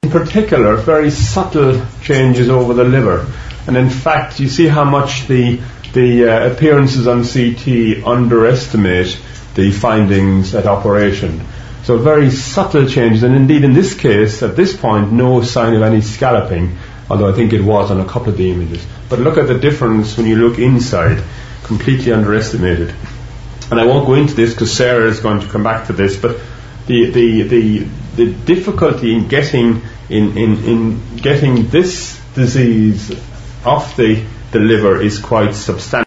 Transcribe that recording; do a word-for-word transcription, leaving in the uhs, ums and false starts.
in particular, very subtle changes over the liver. And in fact, you see how much the the uh, appearances on C T underestimate the findings at operation. So very subtle changes, and indeed in this case, at this point, no sign of any scalloping, although I think it was on a couple of the images. But look at the difference when you look inside, completely underestimated. And I won't go into this because Sarah is going to come back to this, but the the the, the difficulty in getting in, in, in getting this disease off the, the liver is quite substantial.